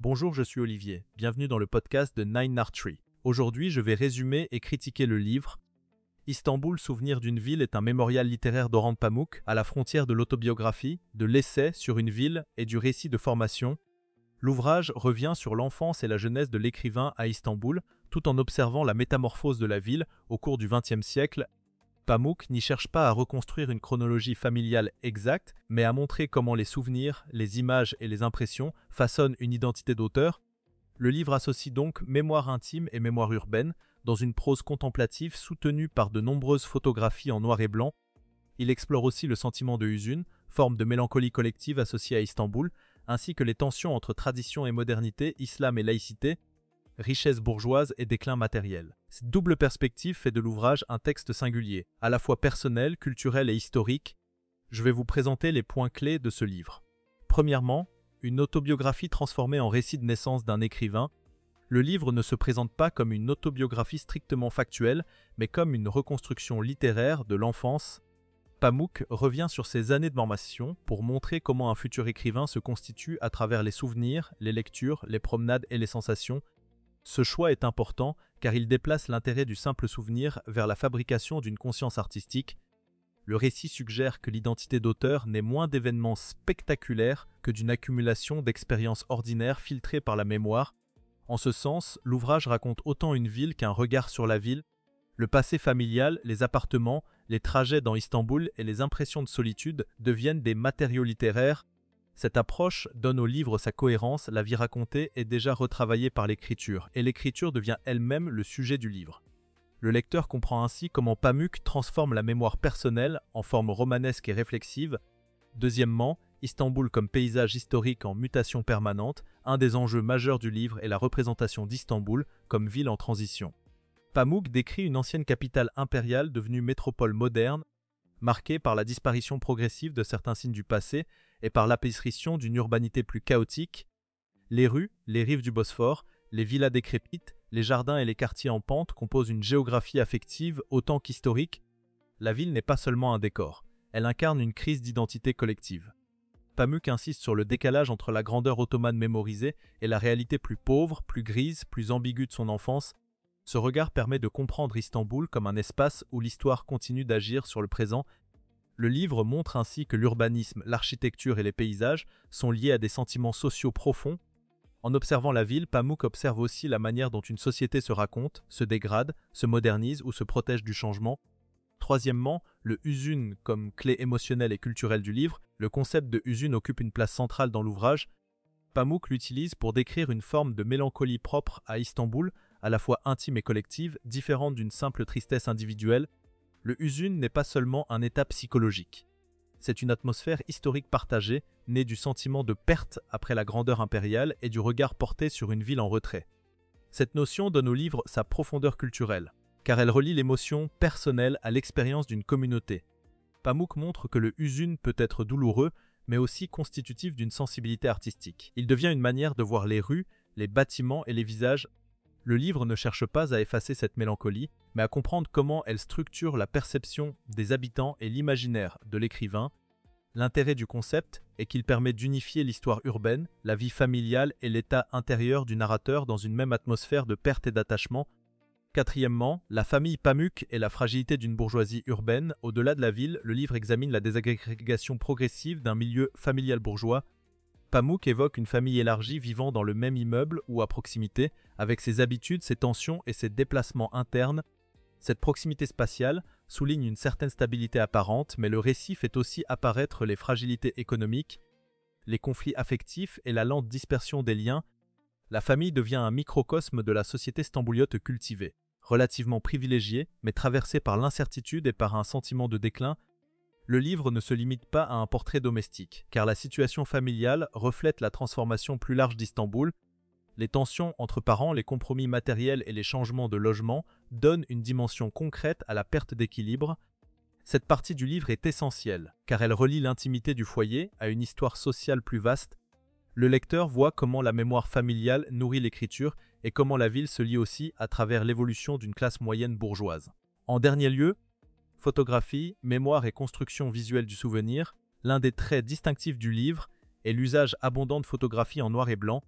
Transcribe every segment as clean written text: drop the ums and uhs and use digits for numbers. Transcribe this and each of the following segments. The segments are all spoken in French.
Bonjour, je suis Olivier. Bienvenue dans le podcast de Nine Art Tree. Aujourd'hui, je vais résumer et critiquer le livre Istanbul, souvenir d'une ville est un mémorial littéraire d'Orhan Pamuk, à la frontière de l'autobiographie, de l'essai sur une ville et du récit de formation. L'ouvrage revient sur l'enfance et la jeunesse de l'écrivain à Istanbul, tout en observant la métamorphose de la ville au cours du XXe siècle. Pamuk n'y cherche pas à reconstruire une chronologie familiale exacte, mais à montrer comment les souvenirs, les images et les impressions façonnent une identité d'auteur. Le livre associe donc mémoire intime et mémoire urbaine, dans une prose contemplative soutenue par de nombreuses photographies en noir et blanc. Il explore aussi le sentiment de huzun, forme de mélancolie collective associée à Istanbul, ainsi que les tensions entre tradition et modernité, islam et laïcité, richesse bourgeoise et déclin matériel. Cette double perspective fait de l'ouvrage un texte singulier, à la fois personnel, culturel et historique. Je vais vous présenter les points clés de ce livre. Premièrement, une autobiographie transformée en récit de naissance d'un écrivain. Le livre ne se présente pas comme une autobiographie strictement factuelle, mais comme une reconstruction littéraire de l'enfance. Pamuk revient sur ses années de formation pour montrer comment un futur écrivain se constitue à travers les souvenirs, les lectures, les promenades et les sensations. Ce choix est important car il déplace l'intérêt du simple souvenir vers la fabrication d'une conscience artistique. Le récit suggère que l'identité d'auteur n'est moins d'événements spectaculaires que d'une accumulation d'expériences ordinaires filtrées par la mémoire. En ce sens, l'ouvrage raconte autant une ville qu'un regard sur la ville. Le passé familial, les appartements, les trajets dans Istanbul et les impressions de solitude deviennent des matériaux littéraires. Cette approche donne au livre sa cohérence, la vie racontée est déjà retravaillée par l'écriture, et l'écriture devient elle-même le sujet du livre. Le lecteur comprend ainsi comment Pamuk transforme la mémoire personnelle en forme romanesque et réflexive. Deuxièmement, Istanbul comme paysage historique en mutation permanente, un des enjeux majeurs du livre est la représentation d'Istanbul comme ville en transition. Pamuk décrit une ancienne capitale impériale devenue métropole moderne, marquée par la disparition progressive de certains signes du passé et par l'apparition d'une urbanité plus chaotique. Les rues, les rives du Bosphore, les villas décrépites, les jardins et les quartiers en pente composent une géographie affective autant qu'historique. La ville n'est pas seulement un décor, elle incarne une crise d'identité collective. Pamuk insiste sur le décalage entre la grandeur ottomane mémorisée et la réalité plus pauvre, plus grise, plus ambiguë de son enfance. Ce regard permet de comprendre Istanbul comme un espace où l'histoire continue d'agir sur le présent. Le livre montre ainsi que l'urbanisme, l'architecture et les paysages sont liés à des sentiments sociaux profonds. En observant la ville, Pamuk observe aussi la manière dont une société se raconte, se dégrade, se modernise ou se protège du changement. Troisièmement, le huzun comme clé émotionnelle et culturelle du livre. Le concept de huzun occupe une place centrale dans l'ouvrage. Pamuk l'utilise pour décrire une forme de mélancolie propre à Istanbul, à la fois intime et collective, différente d'une simple tristesse individuelle. Le huzun n'est pas seulement un état psychologique. C'est une atmosphère historique partagée, née du sentiment de perte après la grandeur impériale et du regard porté sur une ville en retrait. Cette notion donne au livre sa profondeur culturelle, car elle relie l'émotion personnelle à l'expérience d'une communauté. Pamuk montre que le huzun peut être douloureux, mais aussi constitutif d'une sensibilité artistique. Il devient une manière de voir les rues, les bâtiments et les visages. Le livre ne cherche pas à effacer cette mélancolie, mais à comprendre comment elle structure la perception des habitants et l'imaginaire de l'écrivain. L'intérêt du concept est qu'il permet d'unifier l'histoire urbaine, la vie familiale et l'état intérieur du narrateur dans une même atmosphère de perte et d'attachement. Quatrièmement, la famille Pamuk et la fragilité d'une bourgeoisie urbaine. Au-delà de la ville, le livre examine la désagrégation progressive d'un milieu familial bourgeois. Pamuk évoque une famille élargie vivant dans le même immeuble ou à proximité, avec ses habitudes, ses tensions et ses déplacements internes. Cette proximité spatiale souligne une certaine stabilité apparente, mais le récit fait aussi apparaître les fragilités économiques, les conflits affectifs et la lente dispersion des liens. La famille devient un microcosme de la société stambouliote cultivée, relativement privilégiée, mais traversée par l'incertitude et par un sentiment de déclin. Le livre ne se limite pas à un portrait domestique, car la situation familiale reflète la transformation plus large d'Istanbul. Les tensions entre parents, les compromis matériels et les changements de logement donnent une dimension concrète à la perte d'équilibre. Cette partie du livre est essentielle, car elle relie l'intimité du foyer à une histoire sociale plus vaste. Le lecteur voit comment la mémoire familiale nourrit l'écriture et comment la ville se lie aussi à travers l'évolution d'une classe moyenne bourgeoise. En dernier lieu, photographie, mémoire et construction visuelle du souvenir, l'un des traits distinctifs du livre est l'usage abondant de photographies en noir et blanc.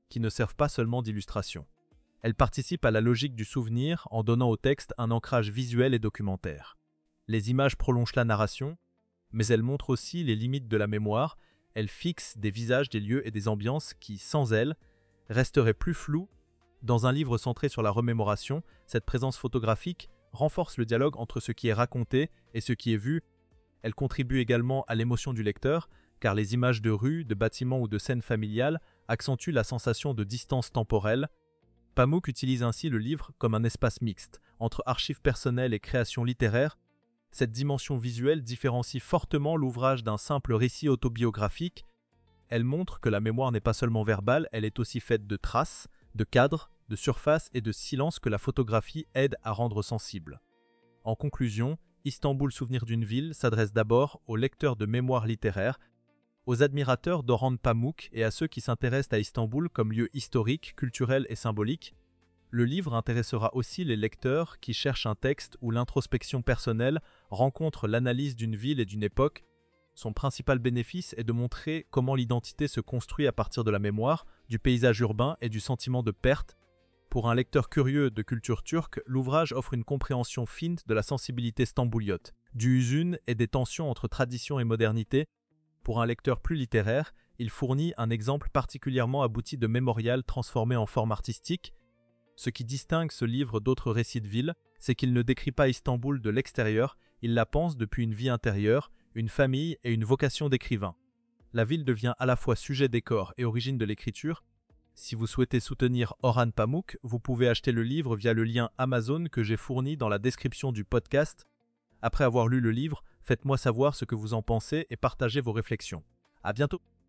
qui ne servent pas seulement d'illustration. Elles participent à la logique du souvenir en donnant au texte un ancrage visuel et documentaire. Les images prolongent la narration, mais elles montrent aussi les limites de la mémoire. Elles fixent des visages, des lieux et des ambiances qui, sans elles, resteraient plus flous. Dans un livre centré sur la remémoration, cette présence photographique renforce le dialogue entre ce qui est raconté et ce qui est vu. Elle contribue également à l'émotion du lecteur, car les images de rues, de bâtiments ou de scènes familiales accentuent la sensation de distance temporelle. Pamuk utilise ainsi le livre comme un espace mixte, entre archives personnelles et création littéraire. Cette dimension visuelle différencie fortement l'ouvrage d'un simple récit autobiographique. Elle montre que la mémoire n'est pas seulement verbale, elle est aussi faite de traces, de cadres, de surfaces et de silences que la photographie aide à rendre sensibles. En conclusion, Istanbul, souvenir d'une ville s'adresse d'abord aux lecteurs de mémoire littéraire, aux admirateurs d'Orhan Pamuk et à ceux qui s'intéressent à Istanbul comme lieu historique, culturel et symbolique. Le livre intéressera aussi les lecteurs qui cherchent un texte où l'introspection personnelle rencontre l'analyse d'une ville et d'une époque. Son principal bénéfice est de montrer comment l'identité se construit à partir de la mémoire, du paysage urbain et du sentiment de perte. Pour un lecteur curieux de culture turque, l'ouvrage offre une compréhension fine de la sensibilité stambouliote, du hüzün et des tensions entre tradition et modernité. Pour un lecteur plus littéraire, il fournit un exemple particulièrement abouti de mémorial transformé en forme artistique. Ce qui distingue ce livre d'autres récits de ville, c'est qu'il ne décrit pas Istanbul de l'extérieur, il la pense depuis une vie intérieure, une famille et une vocation d'écrivain. La ville devient à la fois sujet décor et origine de l'écriture. Si vous souhaitez soutenir Orhan Pamuk, vous pouvez acheter le livre via le lien Amazon que j'ai fourni dans la description du podcast. Après avoir lu le livre, faites-moi savoir ce que vous en pensez et partagez vos réflexions. À bientôt!